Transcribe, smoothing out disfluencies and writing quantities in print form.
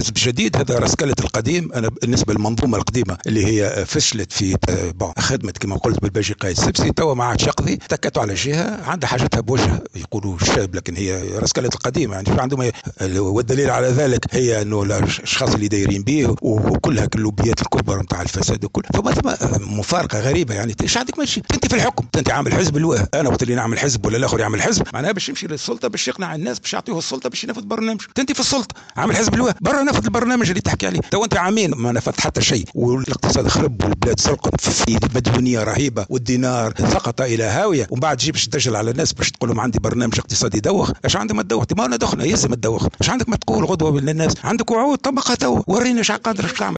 حزب جديد هذا رسكلة القديم. أنا بالنسبة للمنظومة القديمة اللي هي فشلت في خدمة كما قلت بالباجي قايد السبسي، توا ما عادش يقضي، تكتوا على جهة عندها حاجتها بوجه يقولوا الشاب، لكن هي رسكلة القديمة يعني شو عندهم. والدليل على ذلك هي أنه الأشخاص اللي دايرين به وكلها اللوبيات الكبرى نتاع الفساد وكل، ثم مفارقة غريبة يعني. ايش عندك ماشي انت في الحكم، انت عامل حزب الواه، انا وقت اللي نعمل حزب ولا الاخر يعمل حزب معناها باش يمشي للسلطة باش يقنع الناس باش يعطيه السلطة باش ينفذ برنامج. انت في السلطة عامل حزب الواه، برا نفذ البرنامج اللي تحكي عليه. تو انت عامين ما نفذت حتى شيء، والاقتصاد خرب والبلاد سرقت في مديونية رهيبة والدينار سقط الى هاوية، ومن بعد تجيب تدجل على الناس باش تقول لهم عندي برنامج اقتصادي دوخ. ايش عندك ما تدوخ؟ ما انا دخنا يلزم تدوخ. ايش عندك ما تقول غدوة للناس عندك وعود طبقها تو، ورينا ايش قادر تعمل.